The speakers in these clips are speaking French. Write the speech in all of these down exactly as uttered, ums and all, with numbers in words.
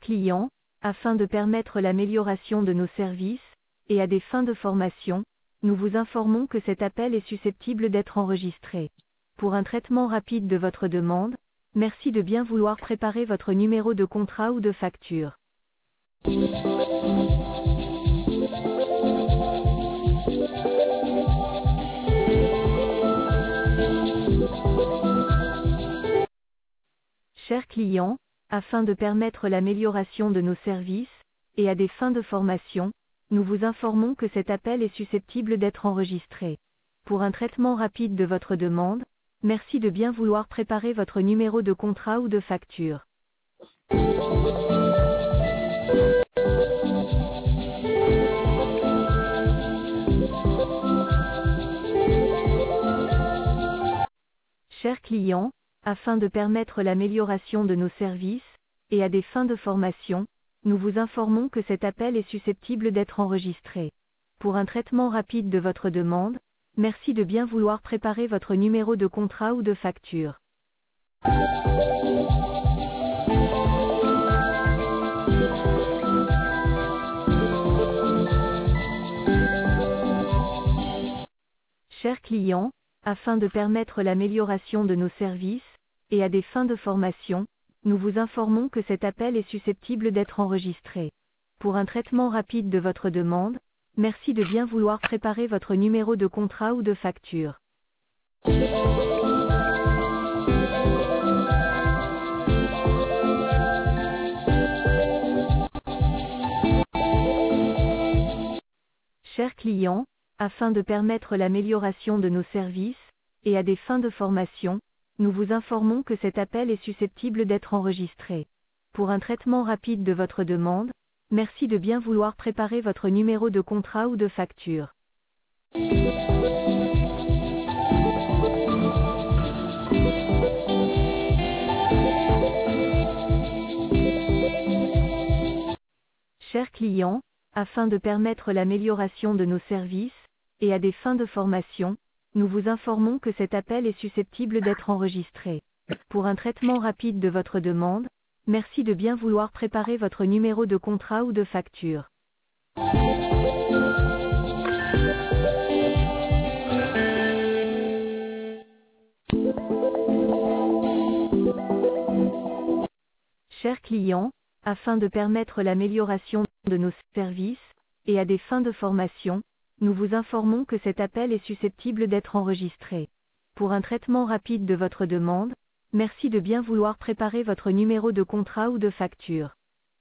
client, afin de permettre l'amélioration de nos services, et à des fins de formation, nous vous informons que cet appel est susceptible d'être enregistré. Pour un traitement rapide de votre demande, merci de bien vouloir préparer votre numéro de contrat ou de facture. Chers clients, afin de permettre l'amélioration de nos services, et à des fins de formation, nous vous informons que cet appel est susceptible d'être enregistré. Pour un traitement rapide de votre demande, merci de bien vouloir préparer votre numéro de contrat ou de facture. Chers clients, afin de permettre l'amélioration de nos services, et à des fins de formation, nous vous informons que cet appel est susceptible d'être enregistré. Pour un traitement rapide de votre demande, merci de bien vouloir préparer votre numéro de contrat ou de facture. Chers clients, afin de permettre l'amélioration de nos services, et à des fins de formation, nous vous informons que cet appel est susceptible d'être enregistré. Pour un traitement rapide de votre demande, merci de bien vouloir préparer votre numéro de contrat ou de facture. Chers clients, afin de permettre l'amélioration de nos services, et à des fins de formation, nous vous informons que cet appel est susceptible d'être enregistré. Pour un traitement rapide de votre demande, merci de bien vouloir préparer votre numéro de contrat ou de facture. Chers clients, afin de permettre l'amélioration de nos services, et à des fins de formation, nous vous informons que cet appel est susceptible d'être enregistré. Pour un traitement rapide de votre demande, merci de bien vouloir préparer votre numéro de contrat ou de facture. Chers clients, afin de permettre l'amélioration de nos services, et à des fins de formation, nous vous informons que cet appel est susceptible d'être enregistré. Pour un traitement rapide de votre demande, merci de bien vouloir préparer votre numéro de contrat ou de facture.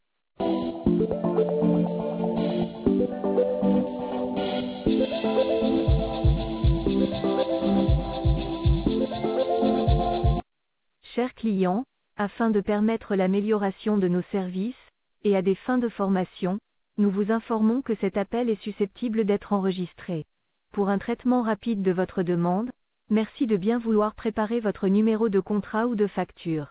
Chers clients, afin de permettre l'amélioration de nos services, et à des fins de formation, nous vous informons que cet appel est susceptible d'être enregistré. Pour un traitement rapide de votre demande, merci de bien vouloir préparer votre numéro de contrat ou de facture.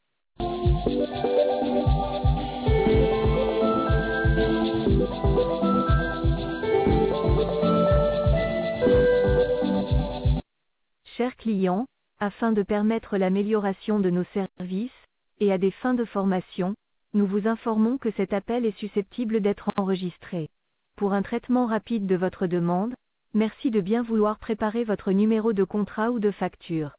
Chers clients, afin de permettre l'amélioration de nos services, et à des fins de formation, nous vous informons que cet appel est susceptible d'être enregistré. Pour un traitement rapide de votre demande, merci de bien vouloir préparer votre numéro de contrat ou de facture.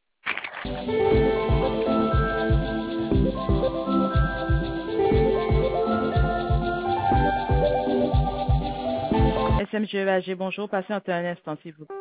S M G E A G, bonjour, patientez un instant s'il vous plaît.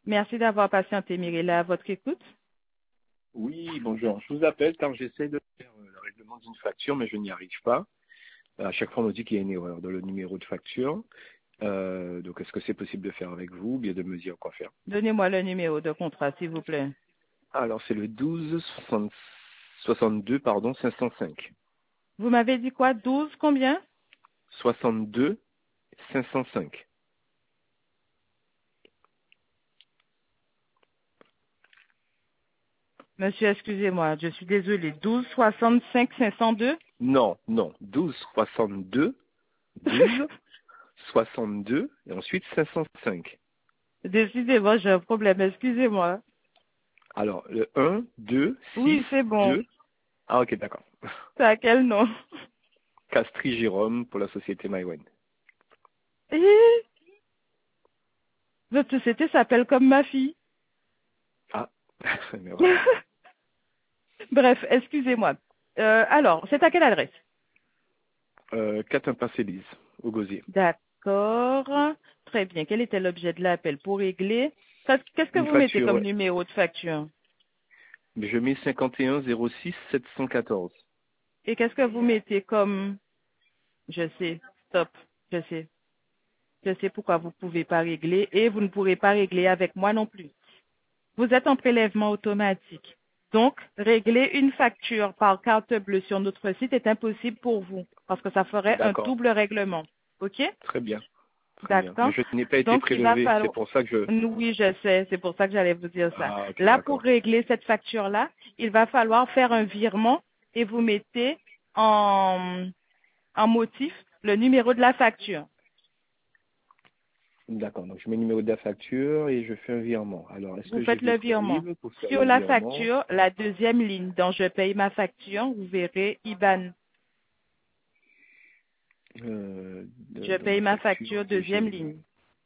Merci d'avoir patienté, Mirella. À votre écoute. Oui, bonjour. Je vous appelle car j'essaie de faire euh, le règlement d'une facture, mais je n'y arrive pas. À chaque fois, on me dit qu'il y a une erreur dans le numéro de facture. Euh, donc, est-ce que c'est possible de faire avec vous ou bien de me dire quoi faire? Donnez-moi le numéro de contrat, s'il vous plaît. Alors, c'est le douze soixante-deux, pardon, cinq cent cinq. Vous m'avez dit quoi? Douze combien? soixante-deux cinq cent cinq. Monsieur, excusez-moi, je suis désolée. Douze soixante-cinq cinq cent deux. Non, non, douze soixante-deux, douze soixante-deux et ensuite cinq cent cinq. Décidément, j'ai un problème, excusez-moi. Alors, le un, deux, six, Oui, c'est bon. deux. Ah, ok, d'accord. C'est à quel nom? Castries Jérôme pour la société MyWen. Hi, votre société s'appelle comme ma fille. Ah, mais voilà. Bref, excusez-moi. Euh, alors, c'est à quelle adresse? Euh, quatre impasse Élise, au Gosier. D'accord. Très bien. Quel était l'objet de l'appel? Pour régler, qu'est-ce qu'est-ce que Une vous mettez facture, comme ouais. numéro de facture? Mais je mets cinquante et un zéro six sept cent quatorze. Et qu'est-ce que vous mettez comme... Je sais, stop, je sais. Je sais pourquoi vous ne pouvez pas régler et vous ne pourrez pas régler avec moi non plus. Vous êtes en prélèvement automatique. Donc, régler une facture par carte bleue sur notre site est impossible pour vous parce que ça ferait un D'accord, double règlement. OK? très bien, très bien. Mais D'accord? je n'ai pas été Donc, il va prélevé, c'est falloir... pour ça que je... Oui, je sais, c'est pour ça que j'allais vous dire ça. Ah, ok, Là, pour d'accord. régler cette facture-là, il va falloir faire un virement et vous mettez en, en motif le numéro de la facture. D'accord, donc je mets le numéro de la facture et je fais un virement. Alors, est-ce Vous que j'ai faites le votre virement. RIB pour faire Sur le la virement? facture, la deuxième ligne dans Je paye ma facture, vous verrez I B A N. euh, de- Je Dans paye ma ma facture, facture, deuxième deuxième ligne. ligne.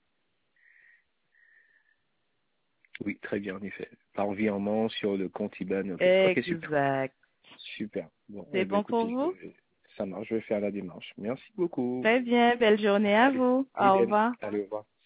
Oui, très bien, en effet. Par virement sur le compte I B A N. Ok, ok, super. Exact. Super. Bon, C'est eh bien, bon pour écoutez, vous? je- ça marche, je vais faire la démarche. Merci beaucoup. Très bien. Belle journée à Allez, vous. Au idem. revoir. Allez, au revoir.